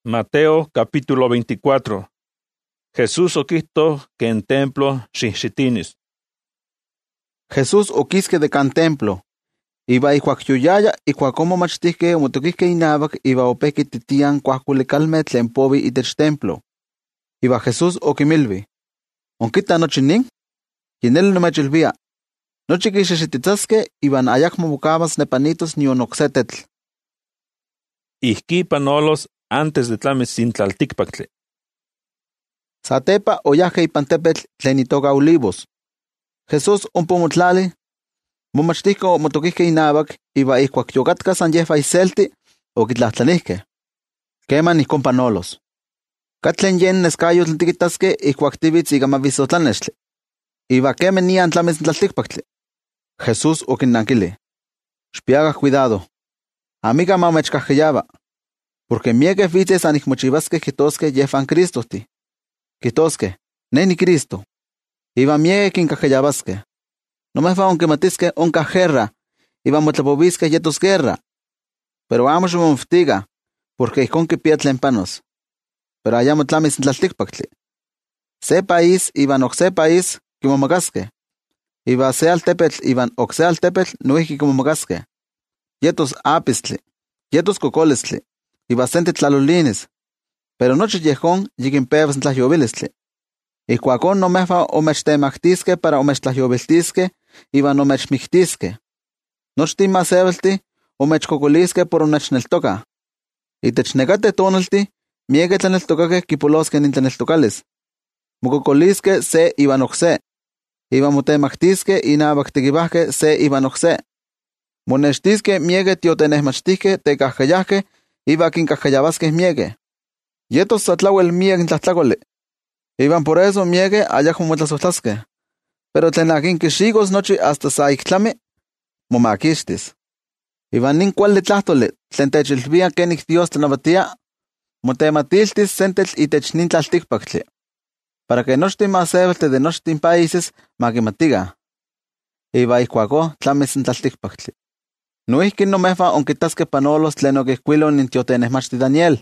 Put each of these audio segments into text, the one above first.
Mateo capítulo 24. Jesús oquihto que en templo xixitinis. Jesús oquisque de can templo. Iba ikuak yoyaya ikuak omomachtihkeh omotoquihkeh inavak iba opeh kititian kuajkuilikalmeh tlen povi itech templo. Iba Jesús oquimilvi: ¿Onquita nochi nin? Yineli nomechilvia, nochi quixexititzaskeh iban ayacmo mocavas nepanitos nion ocse tetl. Ihqui panolos antes de tlamis in tlalticpactli. Satepa oyahqueh ipan tepetl tlen itoca Olivos. Jesús ompa omotlali, momachtihkeh omotoquihkeh inavak iba ikuak yocatka san yehva iselti oquitlahtlanihkeh: ¿Queman ihcon panolos? ¿Catlen yen nescayotl tiquitaskeh ikuak tivitz ica mavisotlanextli? Iba quemen nian tlamis in tlalticpactli. Jesús oquinnankili: Xpiagah cuidado, amiga ma omechcahcayava, porque miequeh vitzeh san icmochivaskeh quitosqueh yehvan Cristohtih. Quitosqueh: Ne ni Cristo. Iba miequeh quincahcayavaskeh. Nomehvah onquimatiskeh oncah guerra, iba motlapovisqueh yetos guerra. Pero amo ximomoftigah, porque ijcon quipia tlen panos. Pero ayamo tlamis in tlalticpactli. Se país iban ocse país quimomacasqueh. Iba se altepetl iban ocse altepetl noihqui quimomacasqueh. Yetos apistli, yetos cocolistli, iba sente tlalolinis. Pero nochi yehon yiquinpevas in tlayovilistli. Ijcuacon nomehvah omechtemactisqueh para omechtlayoviltisqueh iban omechmictisqueh. Nochtin masevaltih omechcocolisqueh por onechneltocah. Itech necateh tonaltih miequeh tlaneltocakeh quipolosqueh nintlaneltocalis. Mococolisqueh se iban ocse. Iban motemactisqueh inavak tequivahqueh se iban ocse. Monextisqueh miequeh tiotenehmachtihqueh tecahcayahqueh iba quincahcayavasqueh miequeh. Yetos satlauel miec in tlahtlacoli. Iban por eso miequeh ayacmo motlasohtlasqueh. Pero tlen akin quixicos nochi hasta sa ictlami, momaquixtis. Iban nin cuali tlahtoli tlen techilvia quenih Dios tlanavatia, motematiltis sentetl itech nin tlalticpactli, para que nochtin masevaltih de nochtin países maquimatigah. Iba ijcuaco tlamis in tlalticpactli. Noihqui nomehvah onquitasqueh panolos tlen oquihcuilo nin tiotenehmachti Daniel.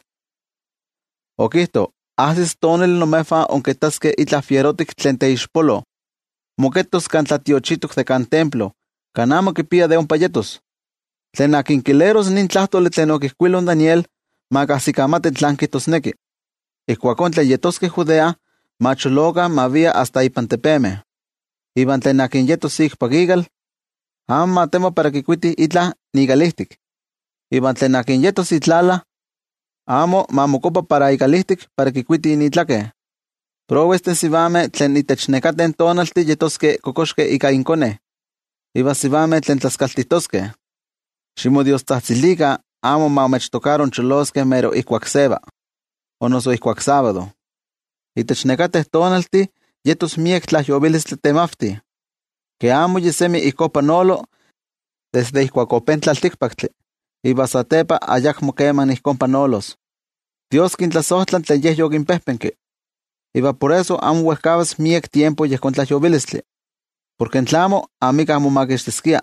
Oquihto: Ahsis tonali nomehvah onquitasqueh itlah fierotic tlen teixpolo. Moquetos can tlatiochitok de can templo, can amo quipia de ompa yetos. Tlen akin quileros nin tlahtoli tlen oquihcuilo Daniel, macahsicamati tlan quihtosnequi. Ijcuacon tlen yetosqueh Judea, macholoca mavia hasta ipan tepemeh. Iban tlen akin yetos icpac igal, amo matemo para quicuitih itlah nigalihtic. Iban tlen akin yetos itlala, amo mamocopa para igalihtic para quicuitih initlaqueh. Prowesten sivameh tlen itech necaten tonaltih yetosqueh cocoxqueh ica inconeh. Iba sivameh tlen tlascaltihtosqueh. Ximodiostahtzilica amo ma omechtocaron cholosqueh mero ikuak seva, o noso ikuak sábado. Itech necateh tonaltih yetos miec tlayovilistli temavtih, que amo yisemi ijco panolo desde ikuak open tlalticpactli, iba satepa ayacmo queman ijcon panolos. Dios quintlasohtlan tlen yeh yoquinpehpenqui. Iba por eso amo uehcavas miec tiempo yehcon tlayovilistli, porque en tlamo amica momaquixtisquia.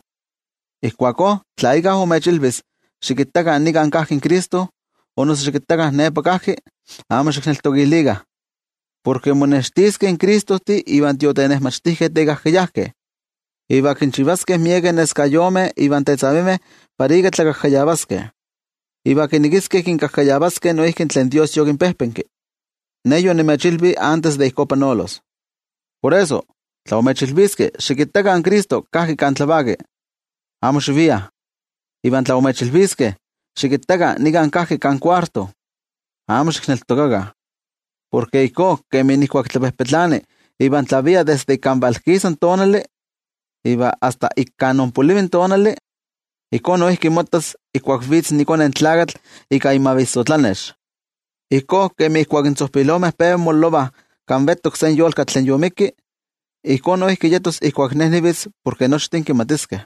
Ijcuaco, tla icah omechilvis, xiquitaca nican cahqui in Cristo, o noso xiquitaca nepa cahqui, amo xicneltoquilicah, porque monextisqueh in Cristohtih iban tiotenehmachtihqueh tecahcayahqueh. Iba quinchivasqueh miequeh nescayomeh iban tetzavimeh para ica tlacahcayavasqueh. Iba quiniquisqueh quincahcayavasqueh noihqui tlen Dios yoquinpehpenqui. Ne yonimechilvi antes de ijco panolos. Por eso, tla omechilvisqueh, xiquitaca in Cristo cahqui can tlavaqui, amo xiviah. Iban tla omechilvisqueh, xiquitaca nican cahqui can cuarto, amo xicneltocacah. Porque ijco quemin ijcuac tlapehpetlani, iban tlavia desde can valquisan tonali, iba hasta ican onpolivin tonali, ijco noihqui motas ijcuac vitz nicone tlacatl ica imavisotlanex. Ijco quemi ijcuac in tzohpilomeh peve molovah can vetok sen yolcatl tlen yomiqui, ijco noihqui yetos ijcuac neh nivitz porque nochtin quimatisqueh.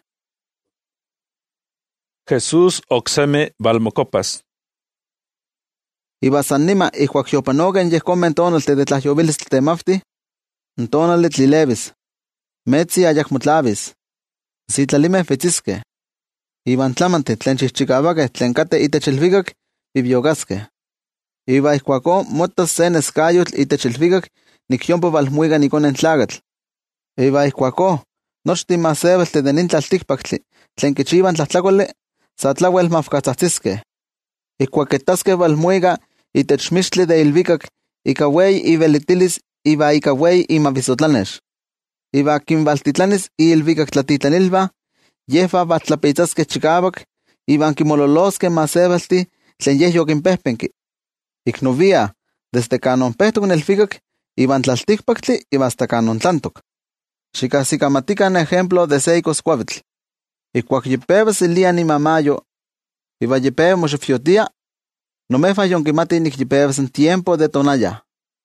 Jesús ocseme valmocopas. Iba san nima ijcuac yopanoqueh yehcomen tonaltih de tlayovilistli temavtih, n tonali tlilevis, metzi ayacmo tlavis, sitlalimeh vitzisqueh. Iban tlamantih tlen chihchicavaqueh tlen cateh itech ilvicac viviocasqueh. Iba ijkuakon motas se neskayotl itech ilvikak nikyompa valmuiga nikonen tlakatl. Iba ijkuakon nochtin masebeltli de nin tlaltikpaktli tlen kichiban tlajtlakoli sa tlauel mafkatzahtziskej. Ijkuak kitaskej valmuiga itech mixtli de ilvikak ika ueyi ivelitilis iba ika ueyi imavisotlanex. Iba kinvaltitlanis ilvikak tlatitlanilba, yehva vattlapitzaskej chikawak, iban kimololoskej masebelti tlen yeh yokinpehpenki. Iknovia, desde kanon pehtok nelfikak, iban tlaltikpaktli iba hasta kanon tlantok. Xikahsikamatikan ejemplo de se ikoskuavitl. Ikuak yipewas ilia nimamayo, iba yipewa moxifyotia, nomehva yonkimati nik yipewas en tiempo de tonaya.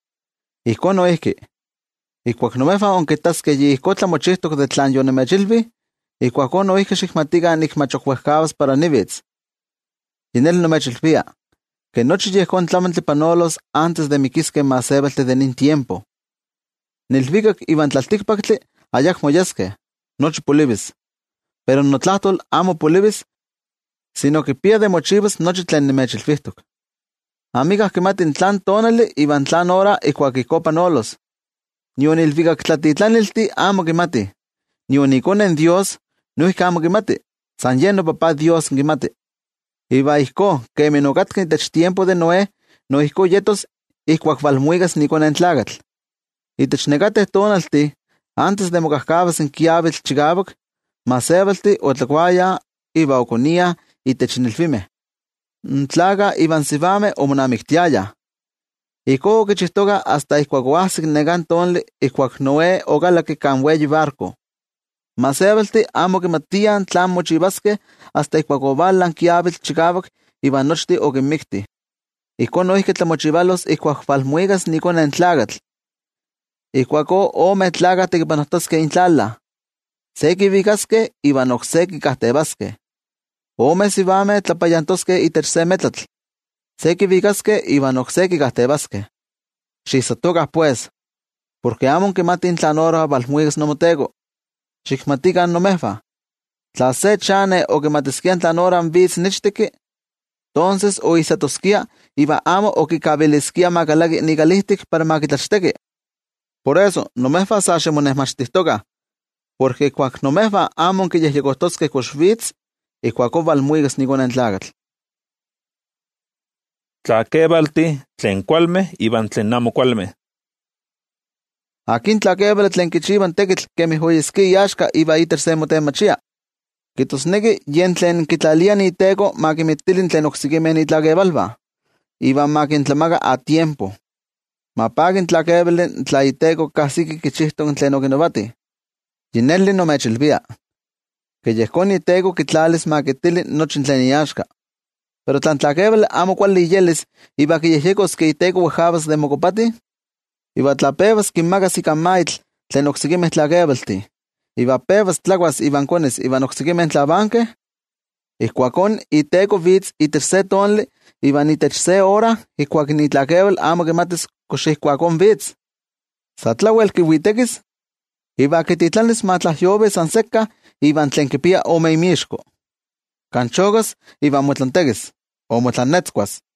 Ijkon noihki. Ikuak nomehva onkitaskej yiihkotla mochihtok de tlan yonemechilvi, ikuakon noihki xikmatikan nik machokwehkawas para nivitz. Yinel nomechilvia, que nochi yehkon tlamantli panolos antes de mikiskej masebeltli de nin tiempo. Nilvikak iban tlaltikpaktli ayakmo yaskej, nochi polivis. Pero notlahtol amo polivis, sino kipia de mochivas nochi tlen nimechilvihtok. Amigaj kimatin tlan tonali iban tlan hora ikuak ijko panolos. Nion ilvikak tlatitlanilti amo kimati. Nion ikonen Dios noihki amo kimati. San yen nopapa Dios kimati. Iba ijko, kemi nokatka itech tiempo de Noé, no ijko yetos ijkuak valmuigas nikonen tlakatl. Itech nekateh tonalti, antes de mokahkawas in kiavitl chikawak, masebelti otlakuaya iba okonia itech nilfimeh. Ntlaga iban sivameh omonamiktiaya. Ijko okichihtoka hasta ijkuak oahsik nekan tonli ijkuak Noé okalaki kan ueyi barco. Masebelti amo kimatiyan tlan mochivaskej hasta ijkuak ovalan kiavitl chikawak iban nochti okinmikti. Ijkon noihki tlamochivalos ijkuak valmuigas nikonen tlakatl. Ijkuako ome tlakatl tekipanohtoskej intlala. Se kivikaskej iban okse kikajtevaskej. Ome sivameh tlapayantoskej itech se metlatl. Se kivikaskej iban okse kikajtevaskej. Xihsatokah pues, porque amo kimati tlan hora valmuigas nomoteko. Xikmatikan nomehva. Tla se chane okimatiskian tlan hora vitz nichteki, entonces oihsatoskia iba amo okikaviliskia makalaki nikalihtik para makitlachteki. Por eso, nomehva sa xemonehmachtihtoka, porque ikuak nomehva amo kiyehyekohtoskej kox vitz, ikuako valmuigas nikonen tlakatl. Tlakevalti tlen kualmeh iban tlen amo kualmeh. Akin tlakevali tlen kichivan tekitl kemih oyeski yaxka iba itech se motemachia. Kitosneki yen tlen kitlalian iteko makimittilin tlen oksikimeh itlakevalva, iban makintlamaka a tiempo. Mapakin tlakevali tla iteko kahsiki kichihtok tlen okinovati. Yineli nomechilvia, que yehkon iteko kitlalis makittili nochi tlen iaxka. Pero tlan tlakevali amo kuali iyelis iba kiyehyekos que iteko uejawas de mokopati, iba tlapewas kinmakas ikan maitl tlen oksikimeh tlakevalti. Iba pewas tlakuas iban konis iban oksikimeh tlabankeh, ijkuakon iteko vitz itech se tonli iban itech se hora ijkuak itlakeval amo kimatis kox ijkuakon vitz. Sa tlauel kiuitekis, iba kititlanis matlahyovis san sekka iban tlen kipia ome imixko. Kanchokas iban motlantekis, o motlannetzkuas.